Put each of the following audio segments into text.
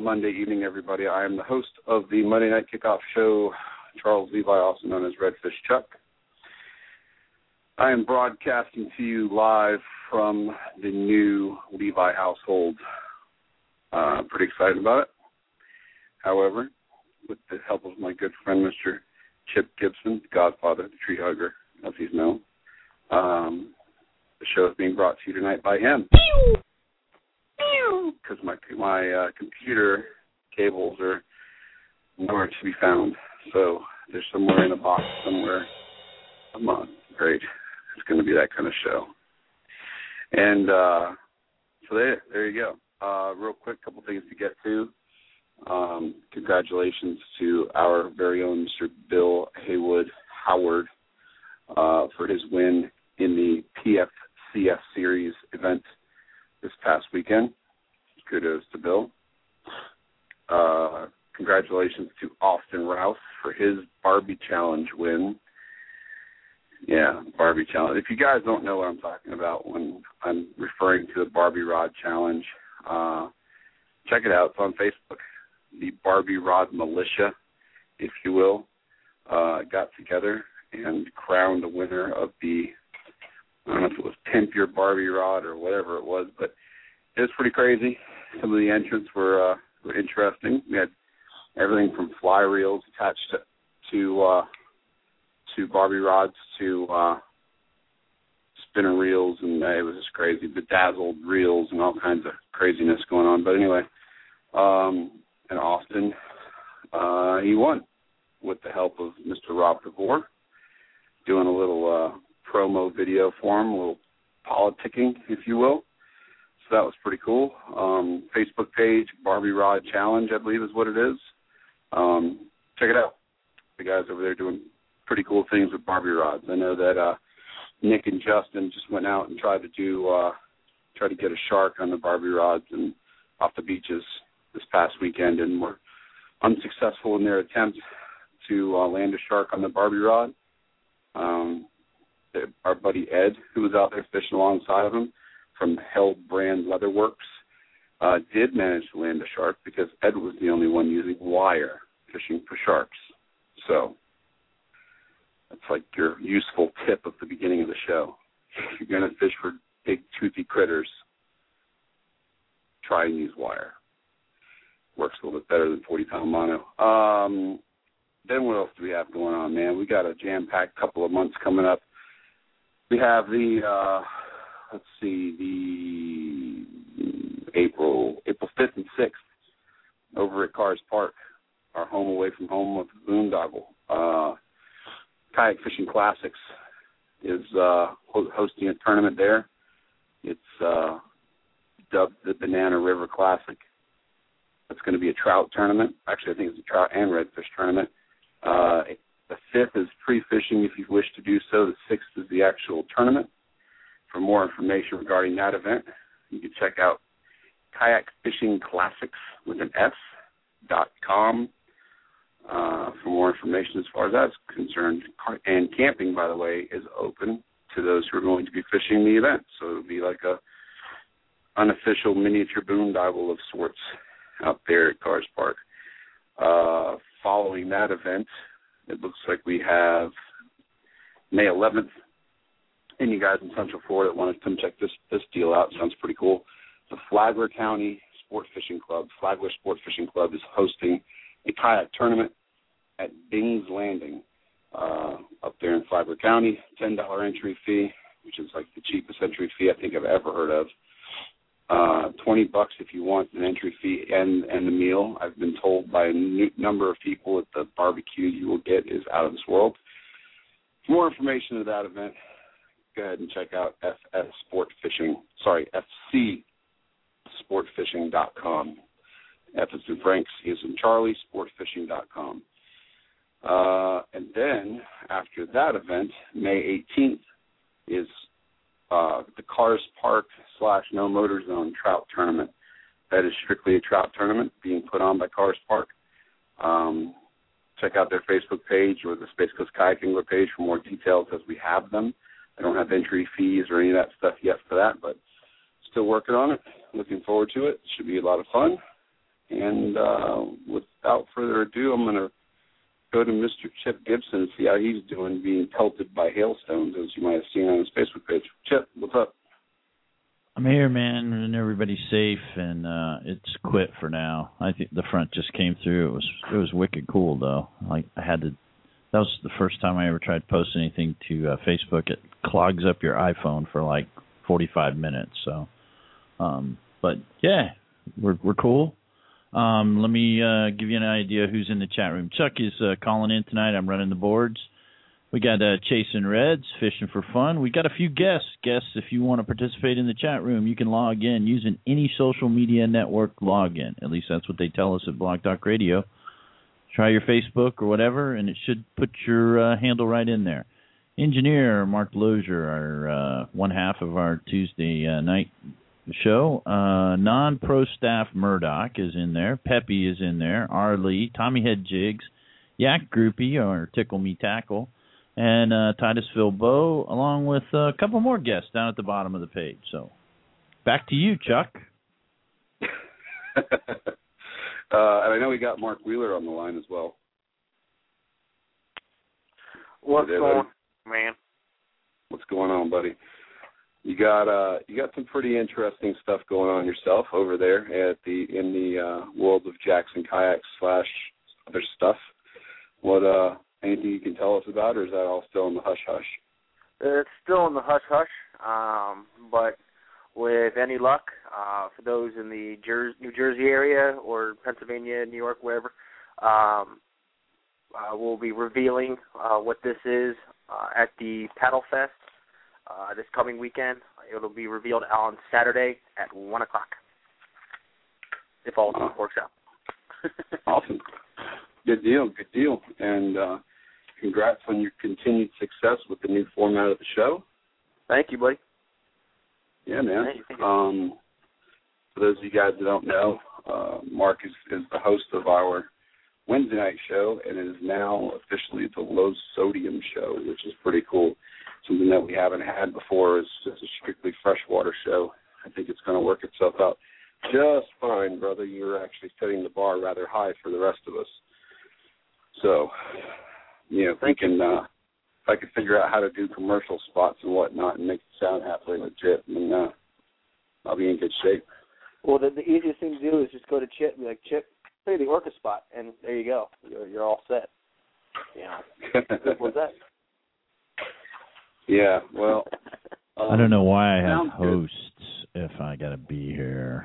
Monday evening, everybody. I am the host of the Monday Night Kickoff Show, Charles Levi, also known as Redfish Chuck. I am broadcasting to you live from the new Levi household. Pretty excited about it. However, with the help of my good friend, Mr. Chip Gibson, the Godfather, the tree hugger, as he's known, the show is being brought to you tonight by him. Because my computer cables are nowhere to be found. So they're somewhere in a box somewhere. Come on, great. It's going to be that kind of show. And so there you go. Real quick, couple things to get to. Congratulations to our very own Mr. Bill Howard for his win in the PFCF Series event this past weekend. Kudos to Bill. Congratulations to Austin Rouse for his Barbie Challenge win. Yeah, Barbie Challenge. If you guys don't know what I'm talking about when I'm referring to the Barbie Rod Challenge, check it out. It's on Facebook. The Barbie Rod Militia, if you will, got together and crowned the winner of the, I don't know if it was Pimp Your Barbie Rod or whatever it was, but it was pretty crazy. Some of the entrants were interesting. We had everything from fly reels attached to Barbie rods to spinner reels, and it was just crazy. Bedazzled reels and all kinds of craziness going on. But anyway, in Austin, he won with the help of Mr. Rob DeVore, doing a little promo video for him, a little politicking, if you will. So that was pretty cool. Facebook page, Barbie Rod Challenge, I believe is what it is. Check it out. The guys over there doing pretty cool things with Barbie rods. I know that Nick and Justin just went out and tried to get a shark on the Barbie rods and off the beaches this past weekend, and were unsuccessful in their attempt to land a shark on the Barbie rod. Our buddy Ed, who was out there fishing alongside of him from Held Brand Leatherworks, did manage to land a shark because Ed was the only one using wire fishing for sharks. So that's like your useful tip at the beginning of the show. If you're going to fish for big, toothy critters, try and use wire. Works a little bit better than 40-pound mono. Then what else do we have going on, man? We got a jam-packed couple of months coming up. We have the, the April 5th and 6th over at Cars Park, our home away from home of Boondoggle. Kayak Fishing Classics is hosting a tournament there. It's dubbed the Banana River Classic. It's going to be a trout tournament. Actually, I think it's a trout and redfish tournament. The 5th is pre-fishing if you wish to do so. The 6th is the actual tournament. For more information regarding that event, you can check out Kayak Fishing Classics with an S.com. For more information as far as that's concerned. And camping, by the way, is open to those who are going to be fishing the event. So it'll be like a unofficial miniature boondoggle of sorts out there at Cars Park. Following that event, it looks like we have May 11th. And you guys in Central Florida that want to come check this deal out. Sounds pretty cool. The Flagler County Sport Fishing Club, Flagler Sport Fishing Club, is hosting a kayak tournament at Bing's Landing up there in Flagler County. $10 entry fee, which is like the cheapest entry fee I think I've ever heard of. $20 if you want an entry fee and the meal. I've been told by a number of people that the barbecue you will get is out of this world. For more information of that event, go ahead and check out fcsportfishing.com. F is in Frank, C is in Charlie, sportfishing.com. And then after that event, May 18th, is the Cars Park / No Motor Zone Trout Tournament. That is strictly a trout tournament being put on by Cars Park. Check out their Facebook page or the Space Coast Kayak Angler page for more details as we have them. I don't have entry fees or any of that stuff yet for that, but still working on it. Looking forward to it. Should be a lot of fun. And without further ado, I'm going to go to Mr. Chip Gibson and see how he's doing being pelted by hailstones, as you might have seen on his Facebook page. Chip, what's up? I'm here, man, and everybody's safe, and it's quit for now. I think the front just came through. It was wicked cool, though. Like that was the first time I ever tried to post anything to Facebook. It clogs up your iPhone for like 45 minutes. So, but yeah, we're cool. Let me give you an idea who's in the chat room. Chuck is calling in tonight. I'm running the boards. We got Chasing Reds, Fishing for Fun. We got a few guests. Guests, if you want to participate in the chat room, you can log in using any social media network login. At least that's what they tell us at Blog Talk Radio. Try your Facebook or whatever, and it should put your handle right in there. Engineer Mark Lozier, our one half of our Tuesday night show. Non-pro staff Murdoch is in there. Peppy is in there. R. Lee, Tommy Head Jigs, Yak Groupie, or Tickle Me Tackle, and Titus Philbo, along with a couple more guests down at the bottom of the page. So, back to you, Chuck. And I know we got Mark Wheeler on the line as well. What's going on, man? What's going on, buddy? You got some pretty interesting stuff going on yourself over there in the world of Jackson Kayaks / other stuff. What anything you can tell us about, or is that all still in the hush hush? It's still in the hush hush, but with any luck, for those in the New Jersey area or Pennsylvania, New York, wherever, we'll be revealing what this is at the Paddle Fest this coming weekend. It'll be revealed on Saturday at 1 o'clock, if all works out. Awesome. Good deal. And congrats on your continued success with the new format of the show. Thank you, buddy. Yeah, man. For those of you guys that don't know, Mark is the host of our Wednesday night show, and it is now officially the Low Sodium show, which is pretty cool. Something that we haven't had before is just a strictly freshwater show. I think it's going to work itself out just fine, brother. You're actually setting the bar rather high for the rest of us. So, if we can, if I can figure out how to do commercial spots and whatnot and make it sound halfway legit, then I'll be in good shape. Well, the easiest thing to do is just go to Chip and be like, Chip, play the orca spot, and there you go. You're all set. Simple as that. Yeah, well. I don't know why I have hosts if I got to be here.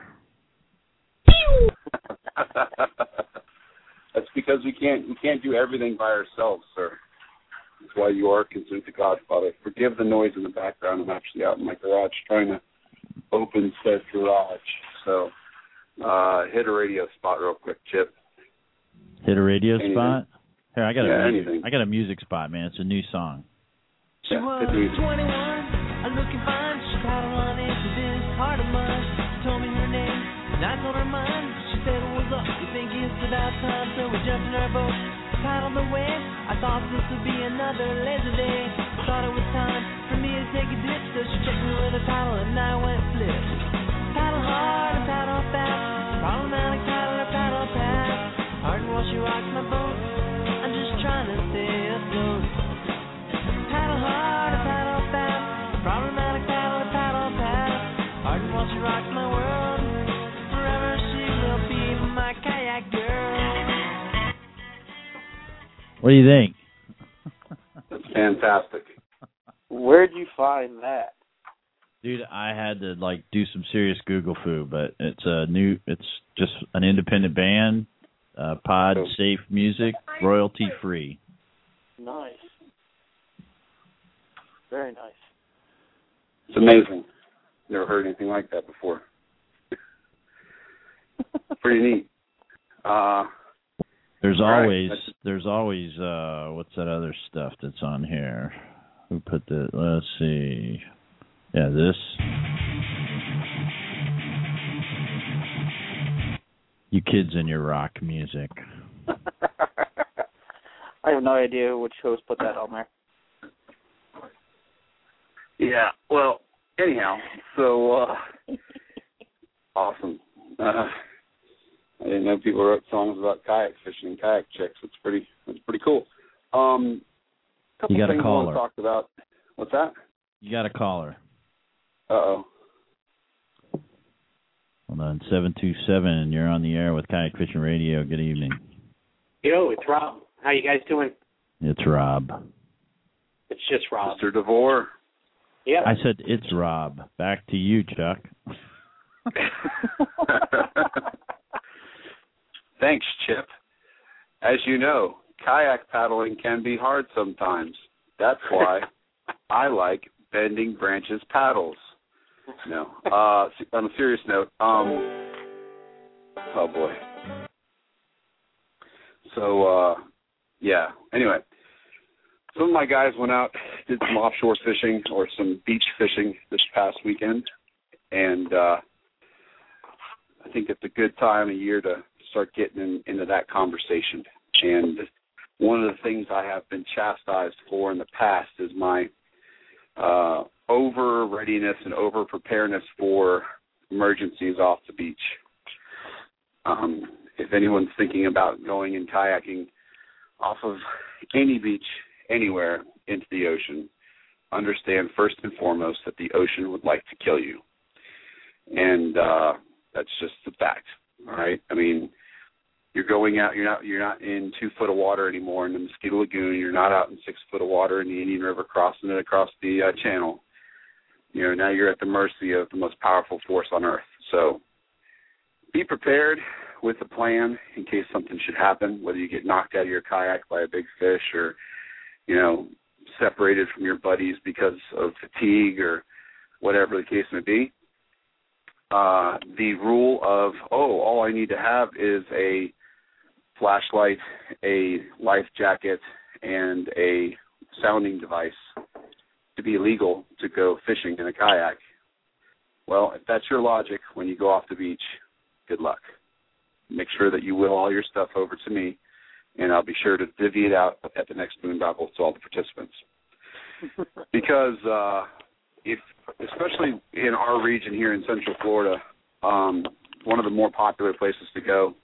That's because we can't do everything by ourselves, sir. That's why you are considered the Godfather. Forgive the noise in the background. I'm actually out in my garage trying to open said garage. So hit a radio spot real quick, Chip. Hit a radio anything. Spot? Here, I got anything. I got a music spot, man. It's a new song. She was 21, looking fine. She paddled on into this heart of mine. Told me her name, and I told her mine. She said, well, look, we think it's about time, so we jumped in our boat, paddled away. I thought this would be another lazy day. Thought it was time for me to take a dip, so she checked me with a paddle, and I went flip. Paddle hard and paddle fast, problematic paddle or paddle fast. Hard while she rocks my boat, I'm just trying to stay afloat. Paddle hard and paddle fast, problematic paddle or paddle fast. Hard while she rocks my world, forever she will be my kayak girl. What do you think? That's fantastic. Where'd you find that? Dude, I had to do some serious Google foo, but it's just an independent band, pod safe music, royalty free. Nice. Very nice. It's amazing. Never heard anything like that before. Pretty neat. There's always what's that other stuff that's on here? Who put the? Let's see. Yeah, this. You kids and your rock music. I have no idea which host put that on there. Yeah, well, anyhow, so awesome. I didn't know people wrote songs about kayak fishing and kayak chicks. It's pretty cool. You got a caller. I want to talk about. What's that? You got a caller. Uh-oh. Hold on, 727. You're on the air with Kayak Fishing Radio. Good evening. Yo, it's Rob. How you guys doing? It's Rob. It's just Rob. Mr. DeVore. Yeah. I said it's Rob. Back to you, Chuck. Thanks, Chip. As you know, kayak paddling can be hard sometimes. That's why I like Bending Branches paddles. No. On a serious note, oh boy. So, yeah. Anyway, some of my guys went out, did some offshore fishing or some beach fishing this past weekend, and I think it's a good time of year to start getting into that conversation. And one of the things I have been chastised for in the past is my over-readiness and over-preparedness for emergencies off the beach. If anyone's thinking about going and kayaking off of any beach, anywhere into the ocean, understand first and foremost that the ocean would like to kill you. And that's just the fact, all right? I mean, you're going out, you're not in 2 foot of water anymore in the Mosquito Lagoon. You're not out in 6 foot of water in the Indian River crossing it across the channel. You know, now you're at the mercy of the most powerful force on earth. So be prepared with a plan in case something should happen, whether you get knocked out of your kayak by a big fish or, you know, separated from your buddies because of fatigue or whatever the case may be. The rule of, all I need to have is a flashlight, a life jacket, and a sounding device to be legal to go fishing in a kayak. Well, if that's your logic when you go off the beach, good luck. Make sure that you will all your stuff over to me, and I'll be sure to divvy it out at the next boondoggle to all the participants. Because especially in our region here in Central Florida, one of the more popular places to go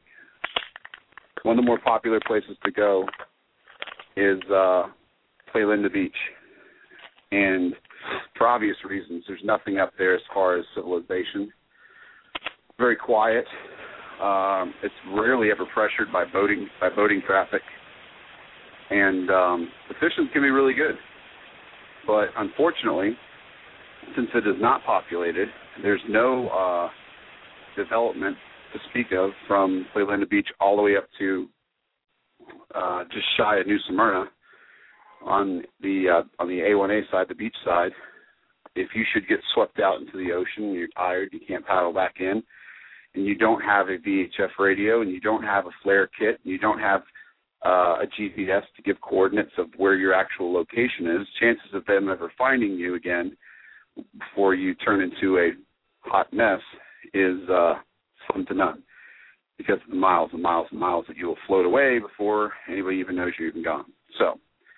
is Playa Linda Beach. And for obvious reasons, there's nothing up there as far as civilization. Very quiet. It's rarely ever pressured by boating traffic. And the fishing can be really good. But unfortunately, since it is not populated, there's no development to speak of from Playa Linda Beach all the way up to just shy of New Smyrna on the A1A side, the beach side. If you should get swept out into the ocean, you're tired, you can't paddle back in, and you don't have a VHF radio, and you don't have a flare kit, and you don't have a GPS to give coordinates of where your actual location is, chances of them ever finding you again before you turn into a hot mess is slim to none, because of the miles and miles and miles that you will float away before anybody even knows you're even gone. So,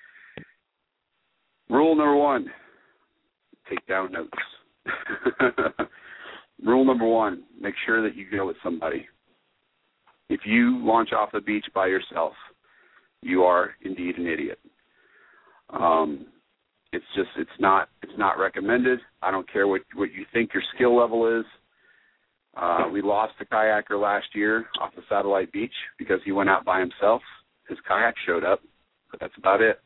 rule number 1, take down notes. Rule number 1, make sure that you go with somebody. If you launch off the beach by yourself, you are indeed an idiot. It's not recommended. I don't care what you think your skill level is. We lost a kayaker last year off the Satellite Beach because he went out by himself. His kayak showed up, but that's about it.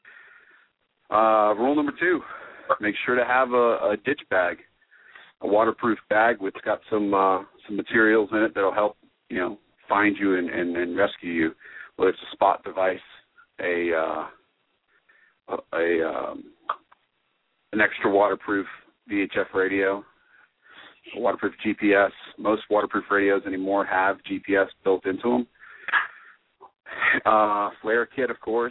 Rule number 2, make sure to have a ditch bag, a waterproof bag which got some materials in it that'll help, find you and rescue you. Whether it's a spot device, an extra waterproof VHF radio, a waterproof GPS. Most waterproof radios anymore have GPS built into them. Flare kit, of course.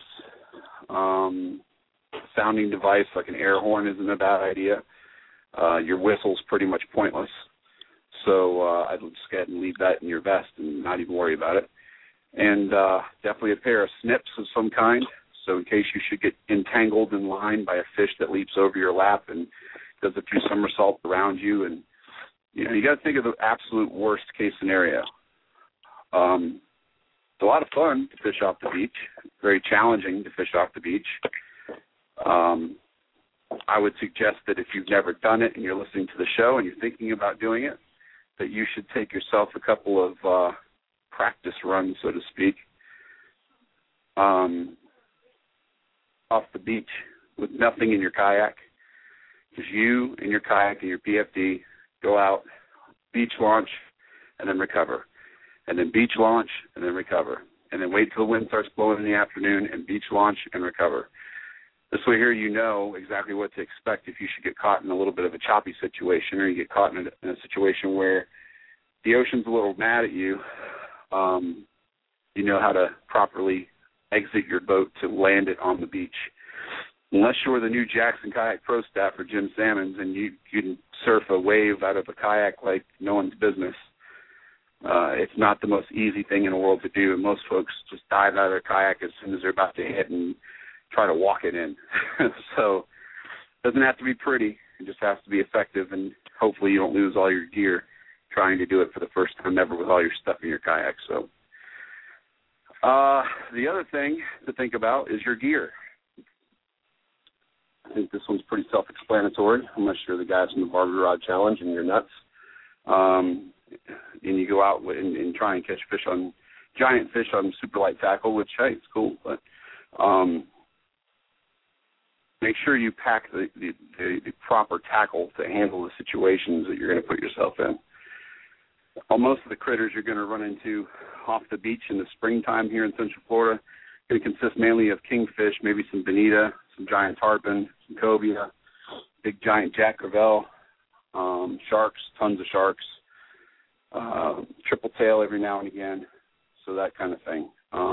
Sounding device like an air horn isn't a bad idea. Your whistle's pretty much pointless. So I'd just go ahead and leave that in your vest and not even worry about it. And definitely a pair of snips of some kind, so in case you should get entangled in line by a fish that leaps over your lap and does a few somersaults around you. And, you got to think of the absolute worst case scenario. It's a lot of fun to fish off the beach. Very challenging to fish off the beach. I would suggest that if you've never done it and you're listening to the show and you're thinking about doing it, that you should take yourself a couple of practice runs, so to speak, off the beach with nothing in your kayak. Just you and your kayak and your PFD go out, beach launch, and then recover. And then beach launch, and then recover. And then wait till the wind starts blowing in the afternoon and beach launch and recover. This way here you know exactly what to expect if you should get caught in a little bit of a choppy situation, or you get caught in a situation where the ocean's a little mad at you. You know how to properly exit your boat to land it on the beach. Unless you're the new Jackson Kayak Pro Staff or Jim Salmons and you can surf a wave out of a kayak like no one's business, it's not the most easy thing in the world to do. And most folks just dive out of their kayak as soon as they're about to hit and try to walk it in. So it doesn't have to be pretty. It just has to be effective, and hopefully you don't lose all your gear trying to do it for the first time ever with all your stuff in your kayak. So the other thing to think about is your gear. I think this one's pretty self-explanatory, unless you're the guys from the Barbie Rod Challenge and you're nuts. And you go out and try and catch giant fish on super light tackle, which, hey, it's cool. But make sure you pack the proper tackle to handle the situations that you're going to put yourself in. Most of the critters you're going to run into off the beach in the springtime here in Central Florida are going to consist mainly of kingfish, maybe some bonita, some giant tarpon, some cobia, big giant jack crevalle, sharks, tons of sharks, triple tail every now and again, so that kind of thing.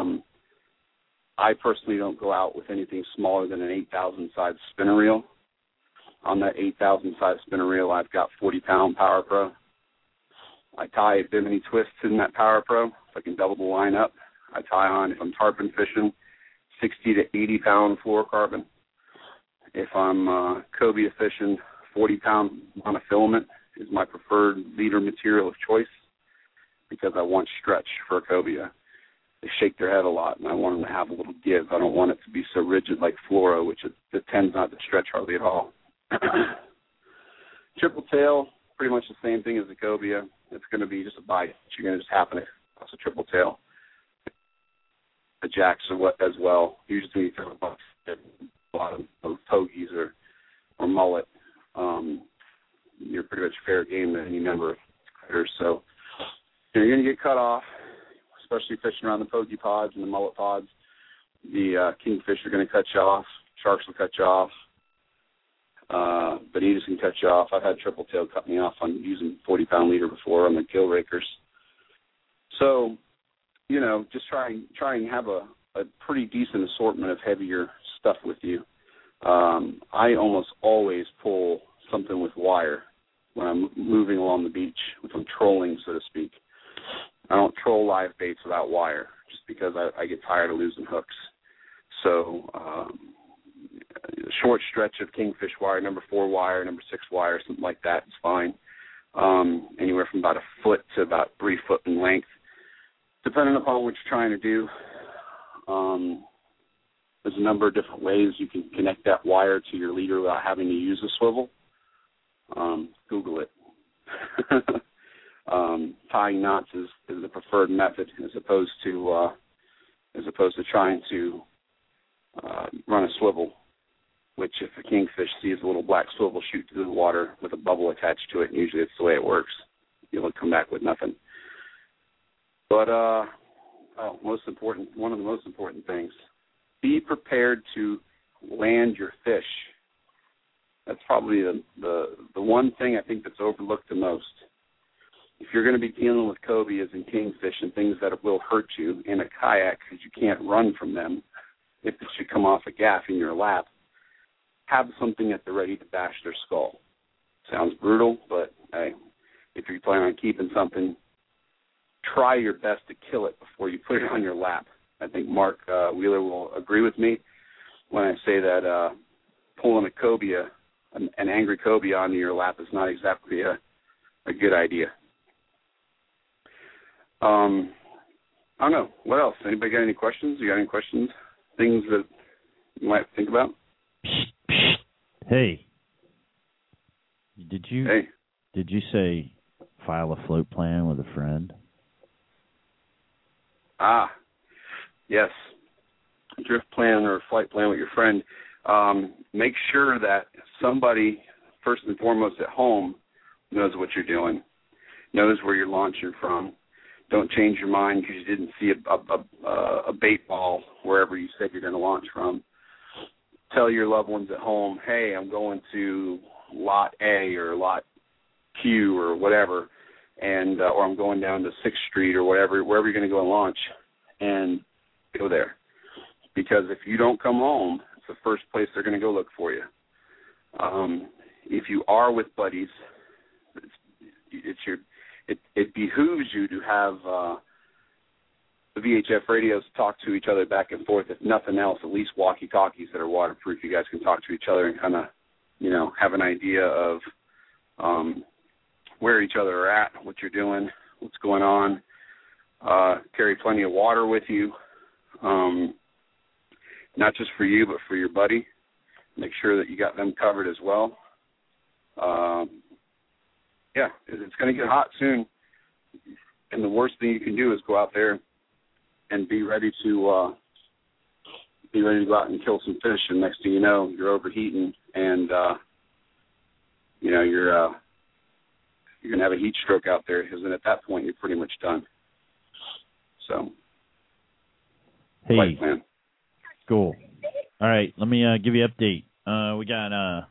I personally don't go out with anything smaller than an 8,000 size spinner reel. On that 8,000 size spinner reel, I've got 40-pound Power Pro. I tie Bimini twists in that Power Pro if I can double the line up. I tie on, if I'm tarpon fishing, 60 to 80-pound fluorocarbon. If I'm cobia fishing, 40-pound monofilament is my preferred leader material of choice because I want stretch for a cobia. They shake their head a lot, and I want them to have a little give. I don't want it to be so rigid like fluoro, which it tends not to stretch hardly at all. Triple tail, pretty much the same thing as the cobia. It's going to be just a bite. You're going to just happen to toss a triple tail. The jacks as well. Usually when you throw a lot of pogies or mullet, you're pretty much fair game to any number of critters. So you're going to get cut off, especially fishing around the pogie pods and the mullet pods. The kingfish are going to cut you off. Sharks will cut you off. Bonitas can cut you off. I've had triple tail cut me off on using 40-pound leader before on the gill rakers. So, you know, just try and have a pretty decent assortment of heavier stuff with you. I almost always pull something with wire when I'm moving along the beach, if I'm trolling, so to speak. I don't troll live baits without wire just because I get tired of losing hooks. So a short stretch of kingfish wire, number 4 wire, number 6 wire, something like that is fine. Anywhere from about a foot to about 3 foot in length, depending upon what you're trying to do. There's a number of different ways you can connect that wire to your leader without having to use a swivel. Google it. Tying knots is the preferred method as opposed to trying to run a swivel, which if a kingfish sees a little black swivel shoot through the water with a bubble attached to it, and usually it's the way it works, you'll come back with nothing. But one of the most important things, be prepared to land your fish. That's probably the one thing I think that's overlooked the most. If you're going to be dealing with cobias and kingfish and things that will hurt you in a kayak because you can't run from them, if it should come off a gaff in your lap, have something at the ready to bash their skull. Sounds brutal, but hey, if you plan on keeping something, try your best to kill it before you put it on your lap. I think Mark Wheeler will agree with me when I say that pulling a cobia, an angry cobia onto your lap is not exactly a good idea. I don't know. What else? Anybody got any questions? You got any questions? Things that you might think about? Hey. Did you Hey. say file a float plan with a friend? Yes. Drift plan or flight plan with your friend. Make sure that somebody, first and foremost at home, knows what you're doing, knows where you're launching from. Don't change your mind because you didn't see a bait ball wherever you said you're going to launch from. Tell your loved ones at home, hey, I'm going to Lot A or Lot Q or whatever, and or I'm going down to 6th Street or wherever you're going to go and launch, and go there. Because if you don't come home, it's the first place they're going to go look for you. If you are with buddies, it behooves you to have the VHF radios talk to each other back and forth. If nothing else, at least walkie-talkies that are waterproof. You guys can talk to each other and kind of, have an idea of where each other are at, what you're doing, what's going on. Carry plenty of water with you, not just for you, but for your buddy. Make sure that you got them covered as well. It's going to get hot soon, and the worst thing you can do is go out there and be ready to go out and kill some fish, and next thing you know, you're overheating, and you're going to have a heat stroke out there, because then at that point you're pretty much done. So, hey, flight plan. Cool. All right, let me give you an update. We got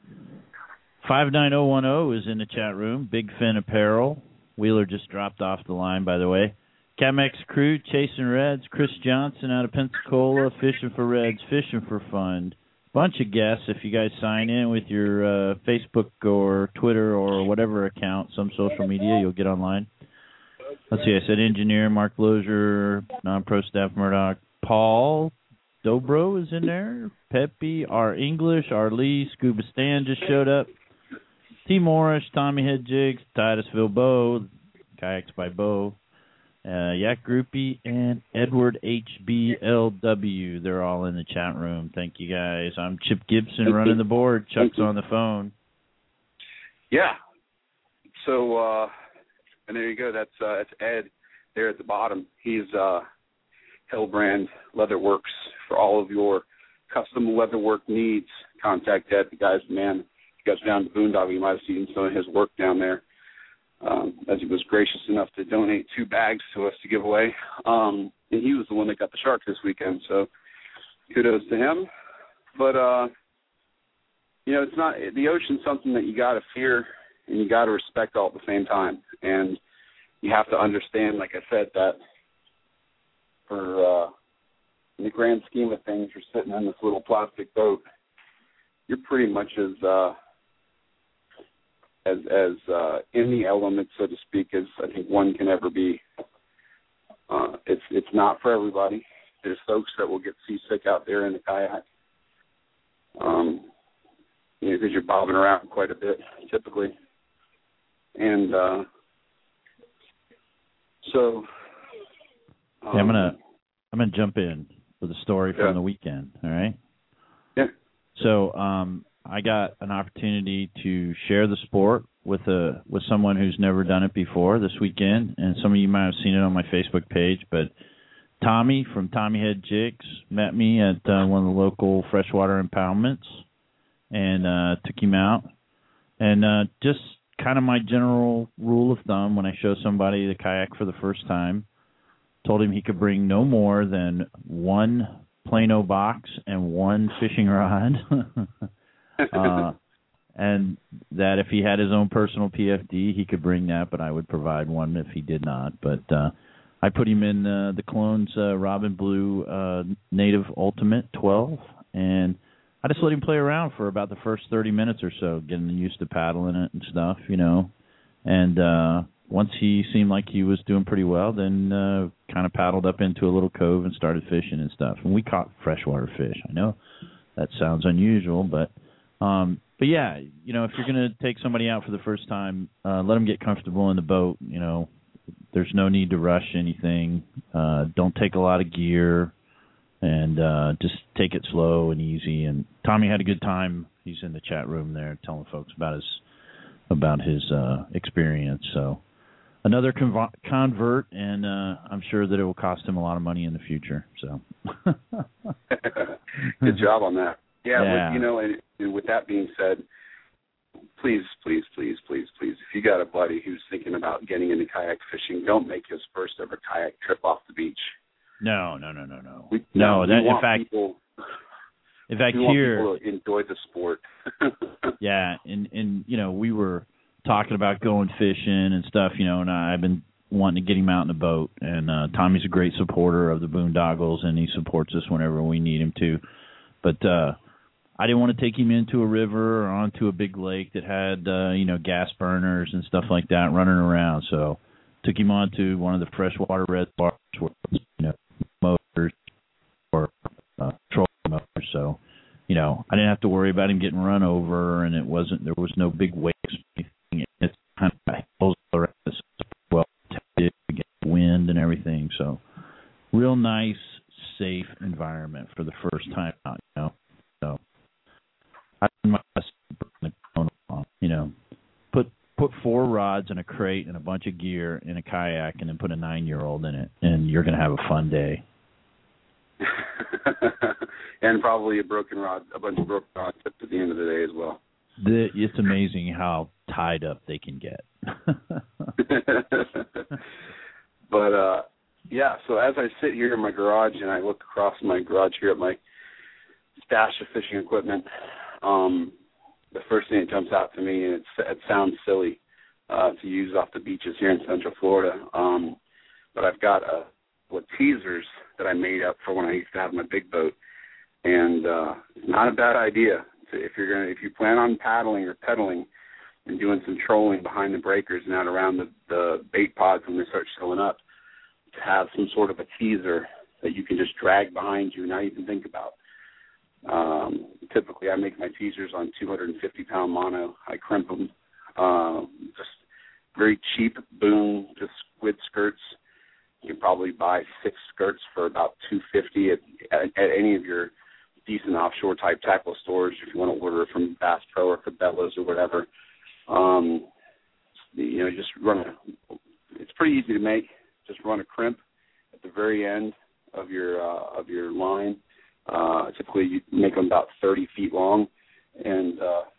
59010 is in the chat room. Big Fin Apparel. Wheeler just dropped off the line, by the way. Camex Crew, Chasing Reds. Chris Johnson out of Pensacola, Fishing for Reds, Fishing for Fun. Bunch of guests. If you guys sign in with your Facebook or Twitter or whatever account, some social media, you'll get online. Let's see, I said engineer, Mark Lozier, non-pro staff Murdoch. Paul Dobro is in there. Pepe, R. English, R. Lee, Scuba Stan just showed up. T. Morris, Tommy Head Jigs, Titusville Bo, Kayaks by Bo, Yak Groupie, and Edward HBLW. They're all in the chat room. Thank you, guys. I'm Chip Gibson running the board. Chuck's on the phone. Yeah. So, and there you go. That's Ed there at the bottom. He's Hellbrand Leatherworks for all of your custom leatherwork needs. Contact Ed. The guy's the man. If you guys are down to Boondoggle, you might have seen some of his work down there. As he was gracious enough to donate 2 bags to us to give away. And he was the one that got the shark this weekend, so kudos to him. But, it's not – the ocean's something that you got to fear and you got to respect all at the same time. And you have to understand, like I said, that for in the grand scheme of things, you're sitting in this little plastic boat. You're pretty much as in the element, so to speak, as I think one can ever be. It's not for everybody. There's folks that will get seasick out there in the kayak, because you're bobbing around quite a bit typically, and so. I'm gonna jump in with a story from the weekend. All right. Yeah. So I got an opportunity to share the sport with someone who's never done it before this weekend, and some of you might have seen it on my Facebook page. But Tommy from Tommy Head Jigs met me at one of the local freshwater impoundments, and took him out. And just kind of my general rule of thumb when I show somebody the kayak for the first time, told him he could bring no more than 1 Plano box and 1 fishing rod. And that if he had his own personal PFD, he could bring that, but I would provide one if he did not. But I put him in the Clones Robin Blue Native Ultimate 12, and I just let him play around for about the first 30 minutes or so, getting used to paddling it and stuff, And once he seemed like he was doing pretty well, then kind of paddled up into a little cove and started fishing and stuff. And we caught freshwater fish. I know that sounds unusual, but yeah, if you're going to take somebody out for the first time, let them get comfortable in the boat, there's no need to rush anything. Don't take a lot of gear, and just take it slow and easy. And Tommy had a good time. He's in the chat room there telling folks about his experience. So another convert, and I'm sure that it will cost him a lot of money in the future. So good job on that. Yeah. And with that being said, please, if you got a buddy who's thinking about getting into kayak fishing, don't make his first ever kayak trip off the beach. No. In fact, here, want people to enjoy the sport. Yeah, and we were talking about going fishing and stuff, and I've been wanting to get him out in the boat. And Tommy's a great supporter of the Boondoggles, and he supports us whenever we need him to. But I didn't want to take him into a river or onto a big lake that had, gas burners and stuff like that running around. So took him onto one of the freshwater reservoirs where, motors or trolling motors. So, I didn't have to worry about him getting run over, and there was no big waves or anything. It's kind of hills around us, well protected against wind and everything. So real nice, safe environment for the first time out, So I must bring the on, put 4 rods and a crate and a bunch of gear in a kayak, and then put a 9-year-old in it, and you're going to have a fun day. And probably a bunch of broken rod tips at the end of the day as well. It's amazing how tied up they can get. But, so as I sit here in my garage and I look across my garage here at my stash of fishing equipment, the first thing that jumps out to me, and it sounds silly to use off the beaches here in Central Florida, but I've got teasers that I made up for when I used to have my big boat, and it's not a bad idea if you plan on paddling or pedaling and doing some trolling behind the breakers and out around the bait pods when they start showing up, to have some sort of a teaser that you can just drag behind you and not even think about. Typically, I make my teasers on 250-pound mono. I crimp them, just very cheap Boone, just squid skirts. You can probably buy 6 skirts for about $250 at any of your decent offshore type tackle stores if you want to order from Bass Pro or Cabela's or whatever. Just it's pretty easy to make. Just run a crimp at the very end of your line. Typically, you make them about 30 feet long, and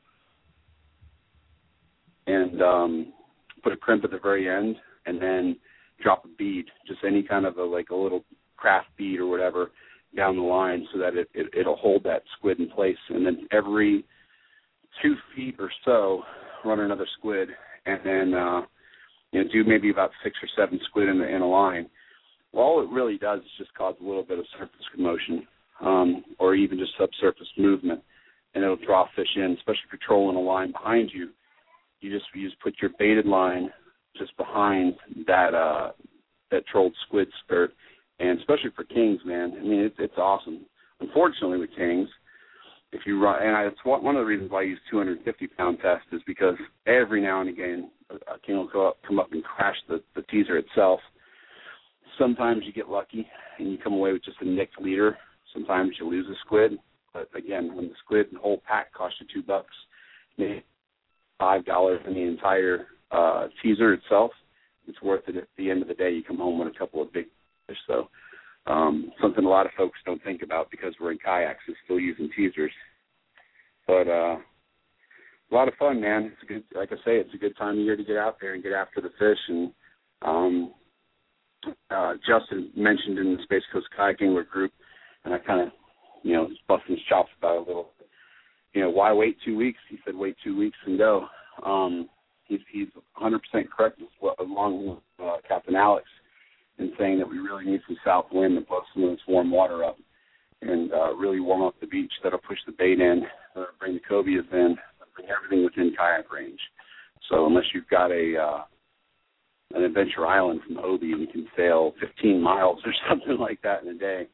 put a crimp at the very end, and then drop a bead, just any kind of a little craft bead or whatever, down the line so that it'll hold that squid in place. And then every 2 feet or so, run another squid, and then do maybe about 6 or 7 squid in a line. Well, all it really does is just cause a little bit of surface commotion, or even just subsurface movement, and it'll draw fish in, especially if you're trolling a line behind you. You just put your baited line just behind that trolled squid skirt, and especially for kings, man. I mean, it's awesome. Unfortunately, with kings, if you run, and it's one of the reasons why I use 250-pound test is because every now and again a king will come up and crash the teaser itself. Sometimes you get lucky and you come away with just a nicked leader. Sometimes you lose a squid, but again, when the squid and whole pack costs you $2, maybe $5 in the entire teaser itself, it's worth it. At the end of the day, you come home with a couple of big fish. So something a lot of folks don't think about because we're in kayaks is still using teasers. But a lot of fun, man. It's good. Like I say, it's a good time of year to get out there and get after the fish. And Justin mentioned in the Space Coast Kayak Angler group, and I kind of, was busting his chops about it a little bit. Why wait 2 weeks? He said wait 2 weeks and go. He's 100% correct along with Captain Alex in saying that we really need some south wind to blow some of this warm water up and really warm up the beach. That'll push the bait in, bring the cobias in, bring everything within kayak range. So unless you've got an adventure island from Obi and you can sail 15 miles or something like that in a day,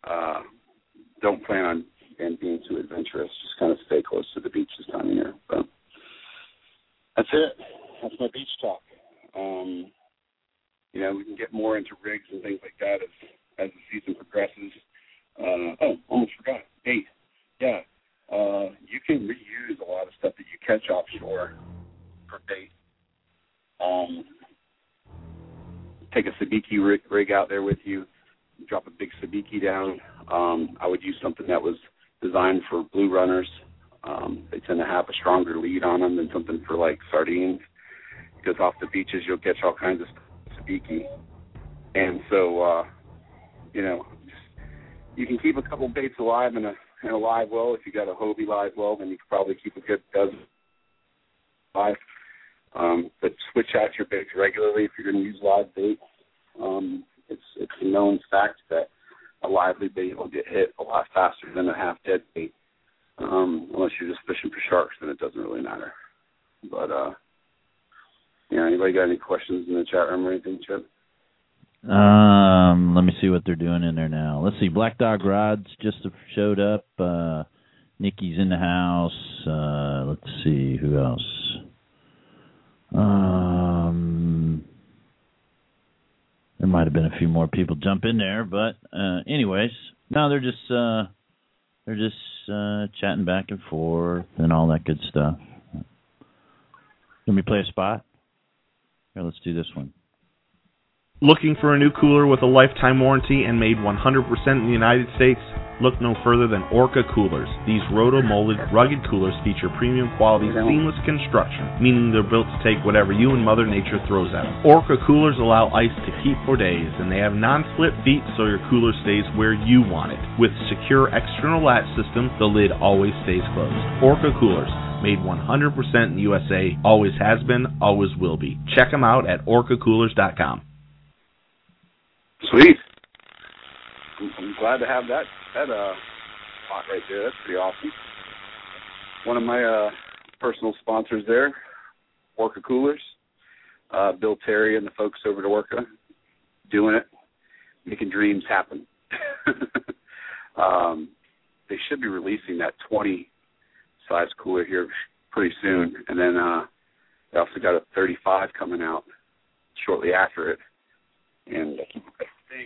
don't plan on being too adventurous. Just kind of stay close to the beach this time of year. But that's it. That's my beach talk. we can get more into rigs and things like that as the season progresses. Almost forgot. Bait. Yeah. You can reuse a lot of stuff that you catch offshore for bait. Take a sabiki rig out there with you, drop a big sabiki down. I would use something that was designed for blue runners. They tend to have a stronger lead on them than something for like sardines, because off the beaches you'll catch all kinds of sabiki. And so, you can keep a couple baits alive in a live well. If you got a Hobie live well, then you could probably keep a good dozen alive. But switch out your baits regularly if you're going to use live bait. It's a known fact that a lively bait will get hit a lot faster than a half-dead bait. Unless you're just fishing for sharks, then it doesn't really matter. But, anybody got any questions in the chat room or anything, Chip? Let me see what they're doing in there now. Let's see. Black Dog Rods just showed up. Nikki's in the house. Let's see. Who else? There might have been a few more people jump in there, but anyways, no, they're just chatting back and forth and all that good stuff. Can we play a spot? Here, let's do this one. Looking for a new cooler with a lifetime warranty and made 100% in the United States? Look no further than Orca Coolers. These roto-molded, rugged coolers feature premium quality, seamless construction, meaning they're built to take whatever you and Mother Nature throws at them. Orca Coolers allow ice to keep for days, and they have non-slip feet so your cooler stays where you want it. With secure external latch system, the lid always stays closed. Orca Coolers, made 100% in the USA, always has been, always will be. Check them out at orcacoolers.com. Sweet. I'm glad to have that spot right there. That's pretty awesome. One of my personal sponsors there, Orca Coolers, Bill Terry and the folks over at Orca, doing it, making dreams happen. They should be releasing that 20-size cooler here pretty soon, and then they also got a 35 coming out shortly after it. And I think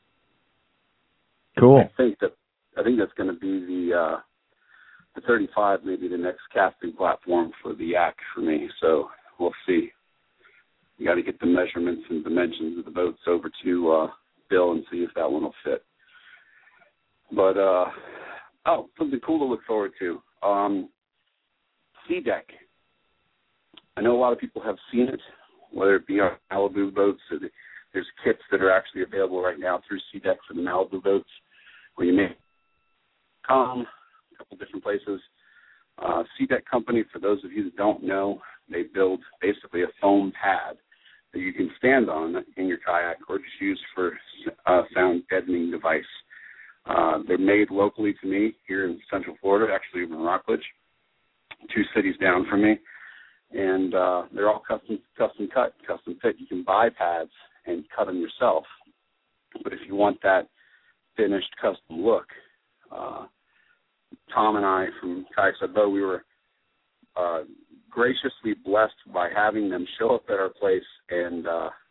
cool. I think that's going to be the 35, maybe the next casting platform for the Yak for me. So we'll see. You got to get the measurements and dimensions of the boats over to Bill and see if that one will fit. But something cool to look forward to. SeaDek. I know a lot of people have seen it, whether it be on Malibu boats or there's kits that are actually available right now through SeaDek for the Malibu boats, where you may come a couple different places. SeaDek company, for those of you that don't know, they build basically a foam pad that you can stand on in your kayak or just use for a sound deadening device. They're made locally to me here in Central Florida, actually in Rockledge, 2 cities down from me. And they're all custom cut, custom fit. You can buy pads and cut them yourself. But if you want that finished custom look, Tom and I from Kayaks at Bow, we were graciously blessed by having them show up at our place and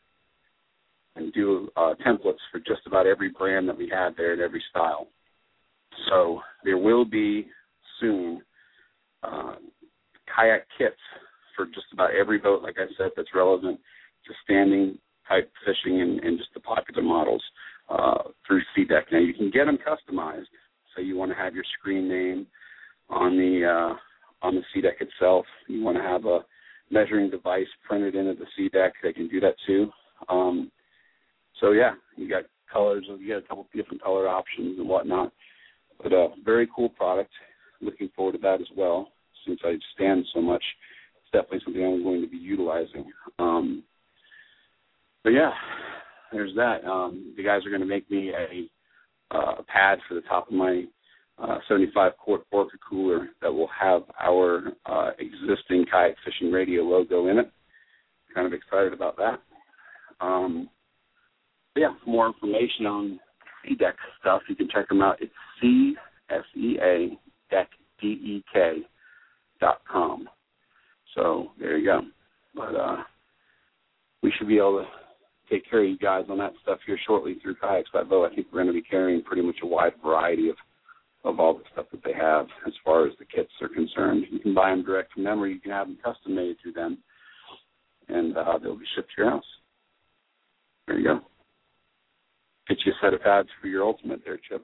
do templates for just about every brand that we had there and every style. So there will be soon kayak kits for just about every boat, like I said, that's relevant to standing type fishing and just the popular models through SeaDek. Now you can get them customized. So you want to have your screen name on the SeaDek itself. You want to have a measuring device printed into the SeaDek. They can do that too. So yeah, you got colors. You got a couple different color options and whatnot. But very cool product. Looking forward to that as well. Since I stand so much, it's definitely something I'm going to be utilizing. But yeah, there's that. The guys are going to make me a pad for the top of my 75-quart Orca cooler that will have our existing Kayak Fishing Radio logo in it. Kind of excited about that. But yeah, for more information on SeaDek stuff, you can check them out. It's CSEA Deck, DEK.com. So there you go. But we should be able to take care of you guys on that stuff here shortly through Kayaks.vo. I think we're going to be carrying pretty much a wide variety of all the stuff that they have as far as the kits are concerned. You can buy them direct from them, or you can have them custom made through them, and they'll be shipped to your house. There you go. Get you a set of pads for your Ultimate there, Chip.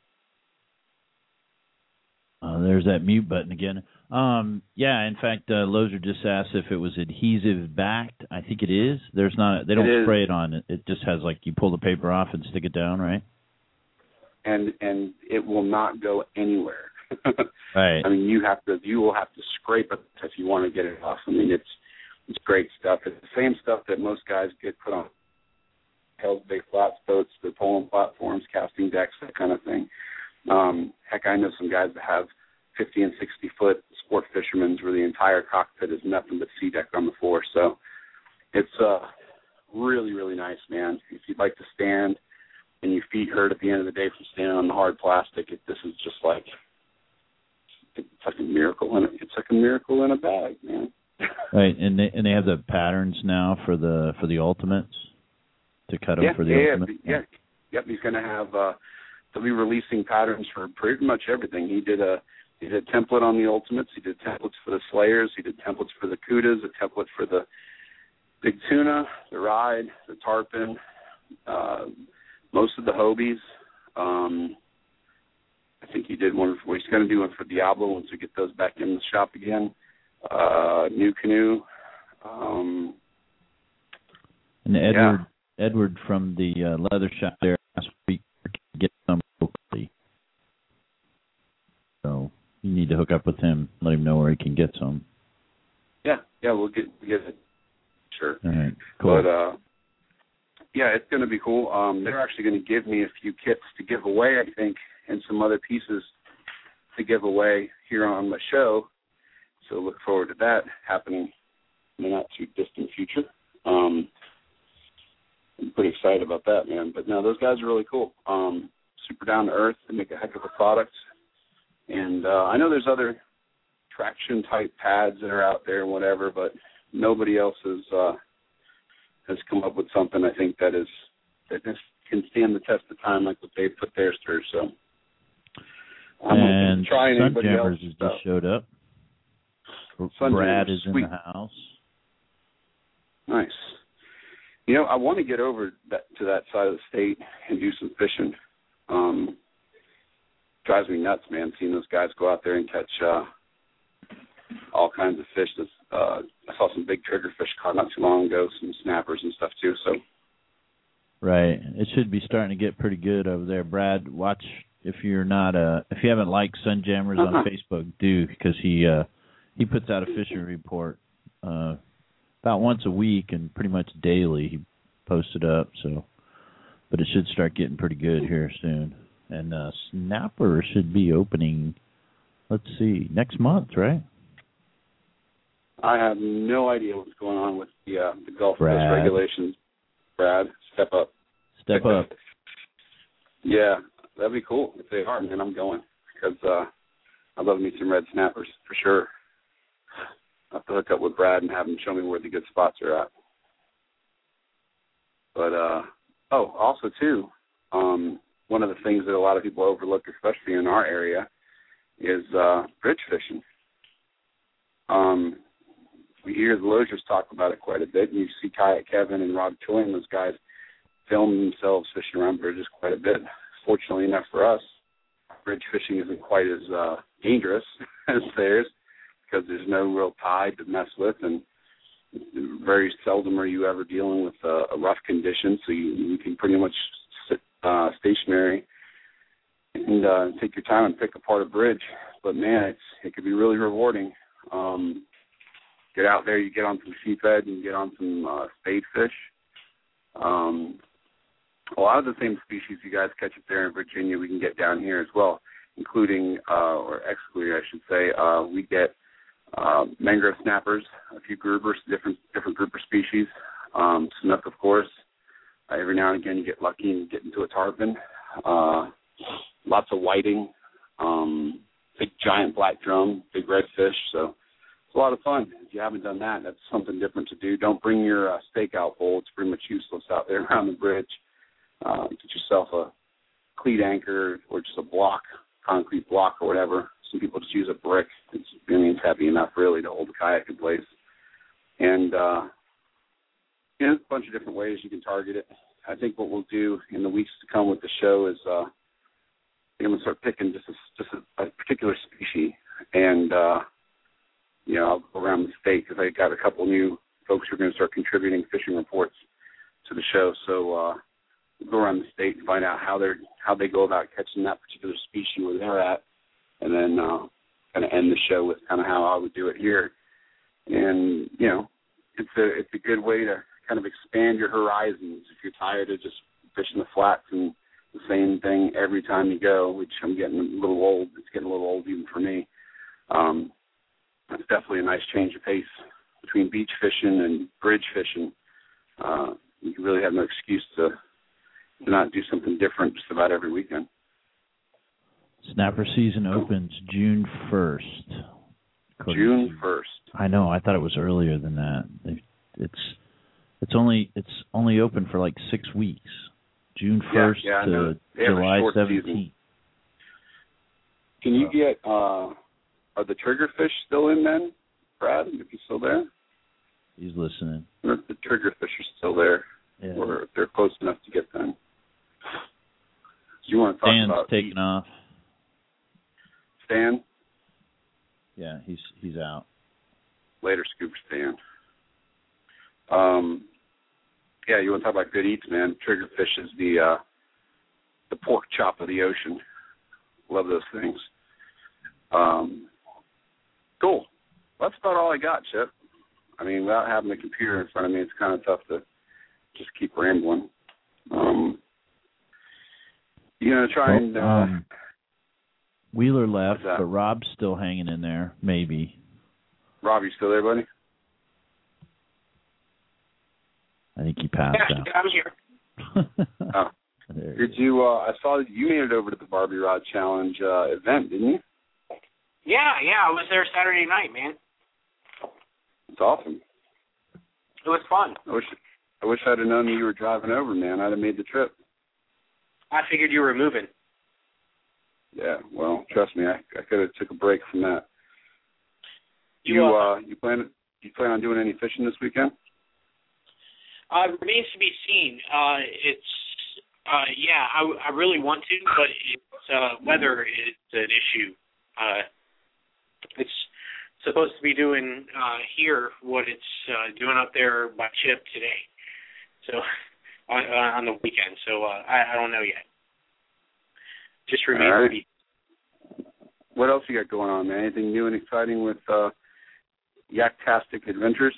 There's that mute button again. Yeah, in fact, Lozer just asked if it was adhesive backed. I think it is. There's not. They don't spray it on it. It just has like you pull the paper off and stick it down, right? And it will not go anywhere. Right. I mean, you will have to scrape it if you want to get it off. I mean, it's great stuff. It's the same stuff that most guys get put on Hell's Bay flats boats, the pulling platforms, casting decks, that kind of thing. Heck, I know some guys that have 50 and 60-foot sport fishermen's where the entire cockpit is nothing but sea deck on the floor. So it's really, really nice, man. If you'd like to stand and your feet hurt at the end of the day from standing on the hard plastic, this is just like it's like a miracle in it's like a miracle in a bag, man. Right, and they have the patterns now for the Ultimates to cut them for the Ultimate. Yep. He's going to have. They'll be releasing patterns for pretty much everything. He did a template on the Ultimates. He did templates for the Slayers. He did templates for the Cudas. A template for the Big Tuna, the Ride, the Tarpon, most of the Hobies. I think he did one. He's going to do one for Diablo once we get those back in the shop again. New Canoe. And Edward from the leather shop there last week get some locally. So you need to hook up with him, let him know where he can get some. Yeah, we'll get it. Sure. All right, cool. But it's going to be cool. They're actually going to give me a few kits to give away, I think, and some other pieces to give away here on the show. So look forward to that happening in the not too distant future. I'm pretty excited about that, man. But no, those guys are really cool. Super down to earth. They make a heck of a product. And I know there's other traction type pads that are out there and whatever, but nobody else has come up with something I think that just can stand the test of time like what they put theirs through. So and trying anybody else. Sunjammers has just showed up. Sunjammers, Brad is sweet. in the house. Nice. You know, I want to get over to that side of the state and do some fishing. Drives me nuts, man, seeing those guys go out there and catch all kinds of fish. I saw some big triggerfish caught not too long ago, some snappers and stuff too. So, right, it should be starting to get pretty good over there. Brad, watch if you haven't liked Sunjammers on Facebook, do, because he puts out a fishing report about once a week and pretty much daily. He posts it up, so, but it should start getting pretty good here soon. And Snapper should be opening, let's see, next month, right? I have no idea what's going on with the Gulf Coast Brad. regulations. Brad, step up. Step up. Yeah, that'd be cool if they are, man. I'm going because I'd love to meet some red snappers for sure. I'll have to hook up with Brad and have him show me where the good spots are at. But, also, too, one of the things that a lot of people overlook, especially in our area, is bridge fishing. We hear the Lozers talk about it quite a bit, and you see Kayak Kevin and Rob Choi and those guys film themselves fishing around bridges quite a bit. Fortunately enough for us, bridge fishing isn't quite as dangerous as theirs because there's no real tide to mess with, and very seldom are you ever dealing with a rough condition, so you can pretty much sit stationary and take your time and pick apart a bridge. But, man, it could be really rewarding. Get out there, you get on some sheephead, and you get on some spade fish. A lot of the same species you guys catch up there in Virginia we can get down here as well, including, or excluding, I should say. We get mangrove snappers, a few groupers, different grouper species, snook, of course. Every now and again you get lucky and get into a tarpon. Lots of whiting, big giant black drum, big redfish. So a lot of fun. If you haven't done that, that's something different to do. Don't bring your stakeout pole. It's pretty much useless out there around the bridge. Get yourself a cleat anchor or just a block, concrete block or whatever. Some people just use a brick. It's heavy enough really to hold the kayak in place. And there's a bunch of different ways you can target it. I think what we'll do in the weeks to come with the show is I'm going to start picking just a particular species, and I'll go around the state because I got a couple new folks who are going to start contributing fishing reports to the show. So we'll go around the state and find out how they go about catching that particular species where they're at, and then kind of end the show with kind of how I would do it here. And it's a good way to kind of expand your horizons if you're tired of just fishing the flats and the same thing every time you go, which I'm getting a little old. It's getting a little old even for me. It's definitely a nice change of pace between beach fishing and bridge fishing. You really have no excuse to not do something different just about every weekend. Snapper season opens June 1st. June 1st. I know. I thought it was earlier than that. It's only open for like 6 weeks. June 1st to July 17th. Season. Can you get are the triggerfish still in then, Brad? If he's still there? He's listening. Or if the triggerfish are still there, or if they're close enough to get them. You want to talk Stan's about taking off. Stan? Yeah, he's out. Later, Scoop Stan. You want to talk about good eats, man? Triggerfish is the pork chop of the ocean. Love those things. Cool. That's about all I got, Chip. I mean, without having the computer in front of me, it's kind of tough to just keep rambling. You gonna try and Wheeler left, but Rob's still hanging in there, maybe. Rob, you still there, buddy? I think he passed out. I'm here. Oh. Did you? I saw that you made it over to the Barbie Rod Challenge event, didn't you? Yeah, I was there Saturday night, man. It's awesome. It was fun. I wish I'd have known you were driving over, man. I'd have made the trip. I figured you were moving. Yeah, well, trust me, I could have took a break from that. You plan on doing any fishing this weekend? Remains to be seen. I really want to, but it's weather is an issue. It's supposed to be doing here what it's doing up there by Chip today, so on the weekend. So I don't know yet. Just remains to be. What else you got going on, man? Anything new and exciting with Yaktastic Adventures?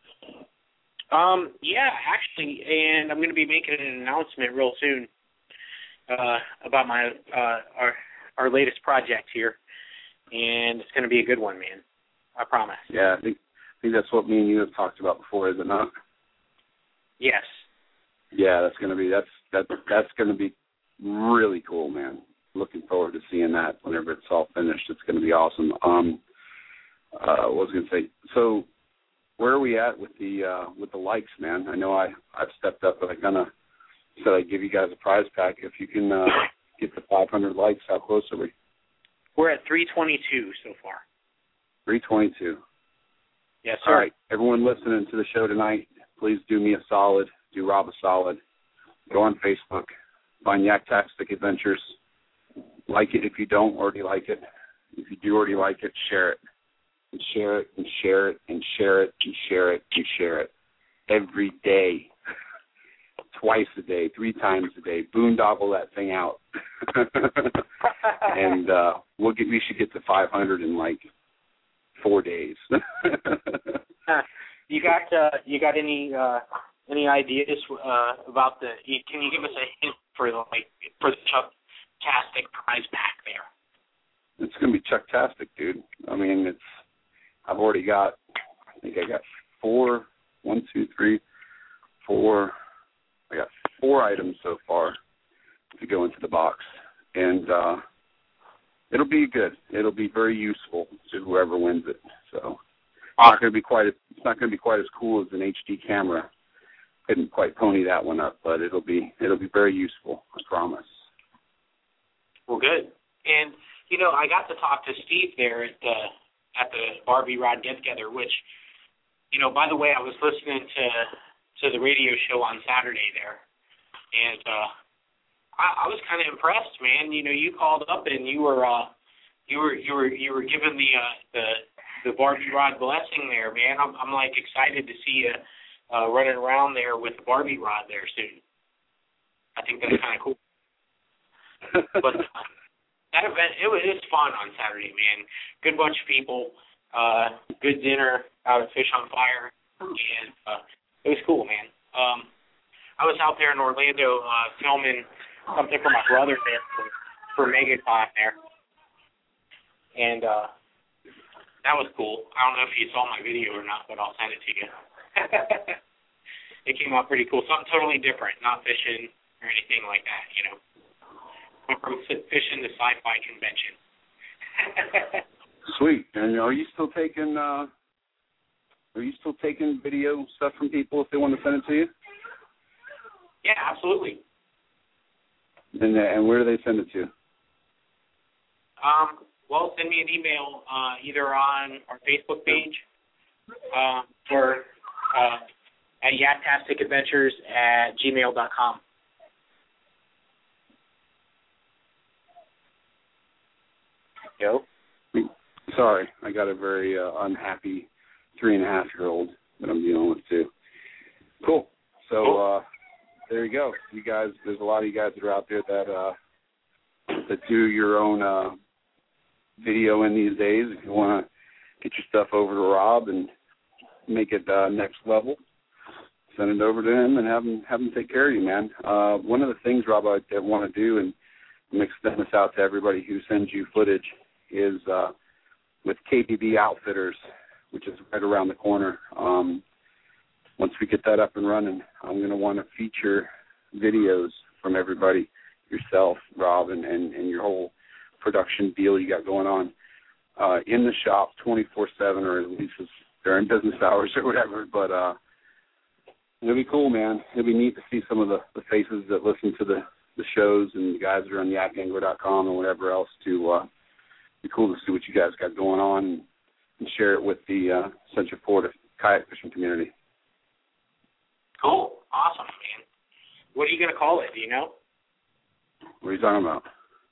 Yeah, actually, and I'm going to be making an announcement real soon about my our latest project here, and it's going to be a good one, man. I promise. Yeah, I think that's what me and you have talked about before, is it not? Yes. Yeah, that's going to be really cool, man. Looking forward to seeing that whenever it's all finished. It's going to be awesome. What was I going to say? So, where are we at with the likes, man? I know I've stepped up, but I kind of said I'd give you guys a prize pack if you can get the 500 likes. How close are we? We're at 322 so far. 322. Yes, sir. All right, everyone listening to the show tonight, please do me a solid. Do Rob a solid. Go on Facebook. Find Yaktastic Adventures. Like it if you don't already like it. If you do already like it, share it. And share it, and share it, and share it, and share it, and share it. Every day. Twice a day, 3 times a day. Boondoggle that thing out. And we should get to 500 in like 4 days. You got any ideas about the? Can you give us a hint for the Chucktastic prize pack there? It's gonna be Chucktastic, dude. I mean, I've already got. I think I got 4. 1, 2, 3, 4. I got 4 items so far to go into the box, and it'll be good. It'll be very useful to whoever wins it. So not going to be quite as cool as an HD camera. Couldn't quite pony that one up, but it'll be very useful, I promise. Well, good. And I got to talk to Steve there at the Barbie Rod Get Together, which, by the way, I was listening to the radio show on Saturday there, and I was kind of impressed, man. You called up and you were given the Barbie Rod blessing there, man. I'm like excited to see you running around there with the Barbie Rod there soon. I think that's kind of cool. But that event, it was fun on Saturday, man. Good bunch of people, good dinner out at Fish on Fire, and it was cool, man. I was out there in Orlando filming something for my brother there for MegaCon there, and that was cool. I don't know if you saw my video or not, but I'll send it to you. It came out pretty cool. Something totally different, not fishing or anything like that, Went from fishing to sci-fi convention. Sweet. And are you still taking video stuff from people if they want to send it to you? Yeah, absolutely. And where do they send it to? Well, send me an email either on our Facebook page or at yaktasticadventures@gmail.com. Yo? Sorry, I got a very unhappy 3.5-year-old that I'm dealing with too. Cool. So there you go. You guys, there's a lot of you guys that are out there that do your own video in these days. If you want to get your stuff over to Rob and make it next level, send it over to him and have him take care of you, man. One of the things, Rob, I want to do, and I'm extend this out to everybody who sends you footage, is with KBB Outfitters, which is right around the corner. Once we get that up and running, I'm going to want to feature videos from everybody, yourself, Rob, and your whole production deal you got going on in the shop 24/7, or at least during business hours or whatever. But it'll be cool, man. It'll be neat to see some of the faces that listen to the shows and the guys that are on yakangler.com and whatever else to be cool to see what you guys got going on and share it with the Central Florida kayak fishing community. Cool. Awesome, man. What are you going to call it? Do you know? What are you talking about?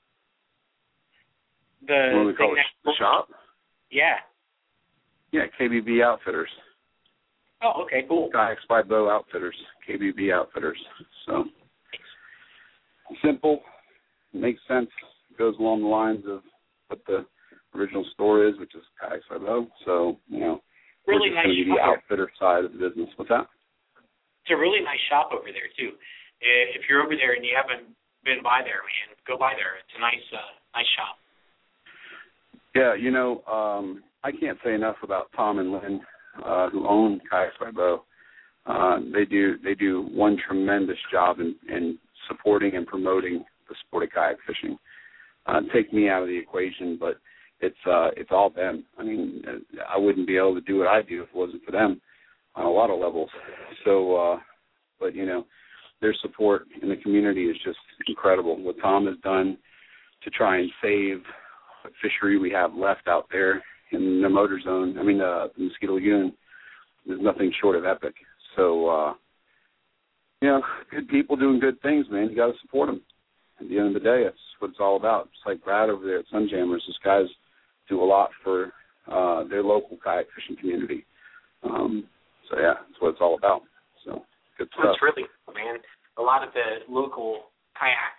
The what do we call it? The shop? Yeah. Yeah, KBB Outfitters. Oh, okay, cool. Kayaks by Bo Outfitters, KBB Outfitters. So simple, makes sense, goes along the lines of what the original store is, which is Kayaks by Bo. So, really we're just nice going to be the outfitter side of the business. What's that? It's a really nice shop over there too. If you're over there and you haven't been by there, man, go by there. It's a nice shop. Yeah, I can't say enough about Tom and Lynn, who own Kayaks by Bo. They do one tremendous job in supporting and promoting the sport of kayak fishing. Take me out of the equation, but it's all them. I mean, I wouldn't be able to do what I do if it wasn't for them on a lot of levels. So, but their support in the community is just incredible. What Tom has done to try and save what fishery we have left out there in the motor zone, the Mosquito Lagoon, is nothing short of epic. So, good people doing good things, man. You got to support them. At the end of the day, that's what it's all about. Just like Brad over there at Sunjammers, these guys do a lot for their local kayak fishing community. So, yeah, that's what it's all about. So, good stuff. That's really cool, man. A lot of the local kayak,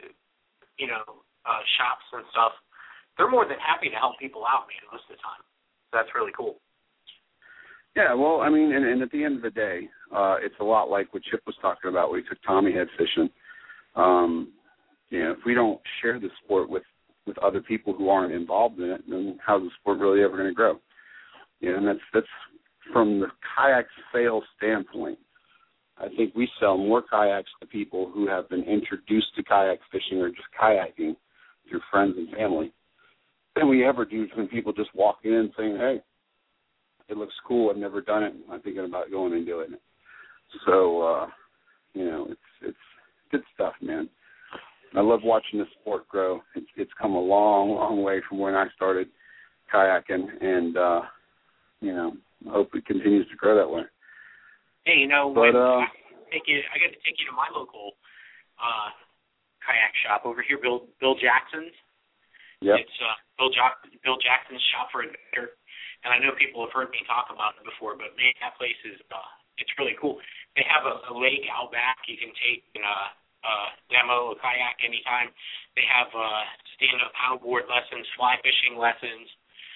shops and stuff, they're more than happy to help people out, man, most of the time. So that's really cool. Yeah, well, and at the end of the day, it's a lot like what Chip was talking about when he took Tommy head fishing. If we don't share the sport with other people who aren't involved in it, then how's the sport really ever going to grow? And that's from the kayak sales standpoint. I think we sell more kayaks to people who have been introduced to kayak fishing or just kayaking through friends and family than we ever do from people just walking in saying, hey, it looks cool. I've never done it. I'm thinking about going and doing it. So, it's good stuff, man. I love watching the sport grow. It's come a long, long way from when I started kayaking, and I hope it continues to grow that way. Hey, but, I got to take you to my local kayak shop over here, Bill Jackson's. Yep. It's Bill Jackson's Shop for Adventure, and I know people have heard me talk about it before, but man, that place is it's really cool. They have a lake out back you can take and demo a kayak anytime. They have stand-up paddleboard lessons, fly fishing lessons.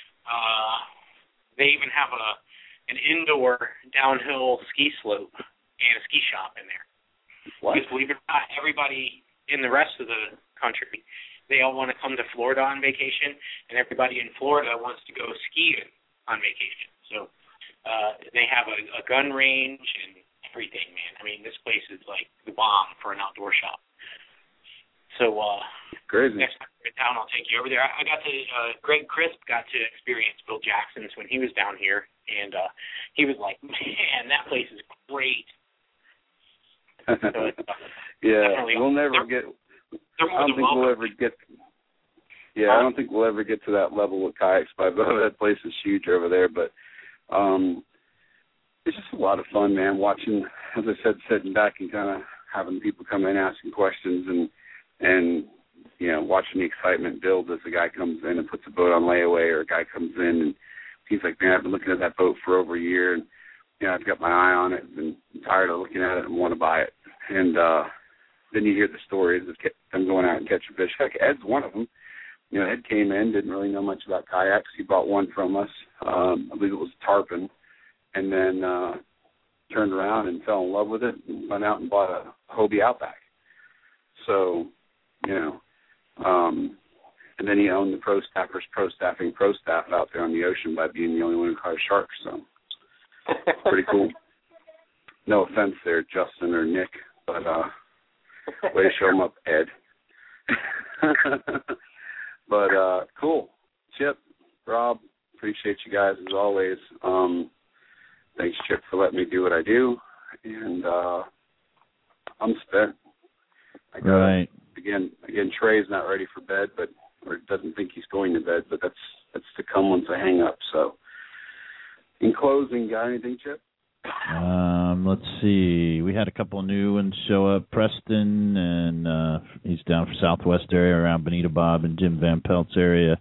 They even have an indoor downhill ski slope and a ski shop in there. What? Because believe it or not, everybody in the rest of the country, they all want to come to Florida on vacation, and everybody in Florida wants to go skiing on vacation. So they have a gun range and everything, man. I mean, this place is like the bomb for an outdoor shop. So crazy. Next time we're in town, I'll take you over there. I got to Greg Crisp got to experience Bill Jackson's when he was down here, and he was like, man, that place is great. So yeah, we'll never get. I don't think we'll ever get. Yeah, I don't think we'll ever get to that level with kayaks. But that place is huge over there. But it's just a lot of fun, man. Watching, as I said, sitting back and kind of having people come in asking questions and watching the excitement build as a guy comes in and puts a boat on layaway, or a guy comes in and he's like, man, I've been looking at that boat for over a year, and I've got my eye on it and I'm tired of looking at it and want to buy it. And then you hear the stories of them going out and catching fish. Heck, Ed's one of them. Ed came in, didn't really know much about kayaks. He bought one from us. I believe it was a tarpon, and then turned around and fell in love with it and went out and bought a Hobie Outback. So, and then he owned the Pro Staffers Pro Staff out there on the ocean by being the only one who caught a shark. So, pretty cool. No offense there, Justin or Nick, but way to show him up, Ed. But cool. Chip, Rob, appreciate you guys as always. Thanks, Chip, for letting me do what I do. And I'm spent. Right. Again, Trey's not ready for bed, or doesn't think he's going to bed, but that's to come once I hang up. So, in closing, got anything, Chip? Let's see. We had a couple of new ones show up. Preston, and he's down for Southwest area around Bonita Bob and Jim Van Pelt's area.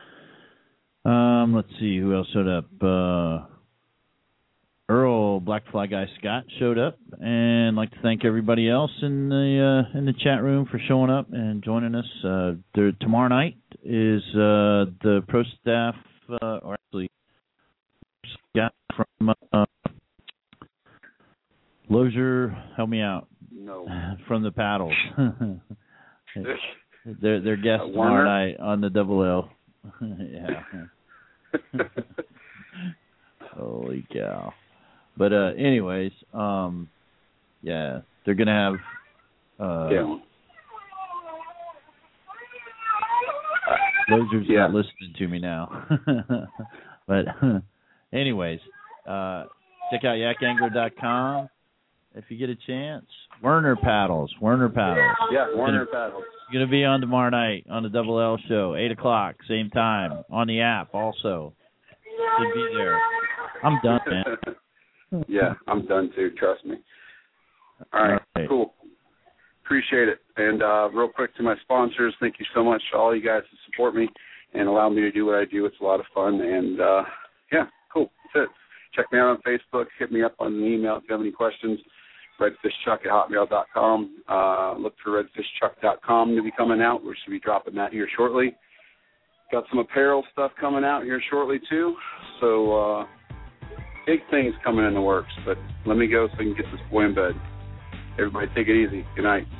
Let's see who else showed up. Earl Blackfly Guy Scott showed up, and I'd like to thank everybody else in the chat room for showing up and joining us. Tomorrow night is the Pro Staff, or actually Scott from Lozier, help me out. No. From the paddles. They're guests tomorrow night on the Double L. Yeah. Holy cow. But anyways, yeah, they're gonna have Lozier's not listening to me now. But anyways, check out yakangler.com. If you get a chance, Werner Paddles. Yeah, Werner Paddles. Going to be on tomorrow night on the Double L show, 8 o'clock, same time, on the app also. Should be there. I'm done, man. Yeah, I'm done too, trust me. All right, cool. Appreciate it. And real quick to my sponsors, thank you so much to all you guys to support me and allow me to do what I do. It's a lot of fun. And, yeah, cool. That's it. Check me out on Facebook. Hit me up on an email if you have any questions. redfishchuck@hotmail.com. Look for redfishchuck.com to be coming out. We should be dropping that here shortly. Got some apparel stuff coming out here shortly, too. So, big things coming in the works. But let me go so I can get this boy in bed. Everybody take it easy. Good night.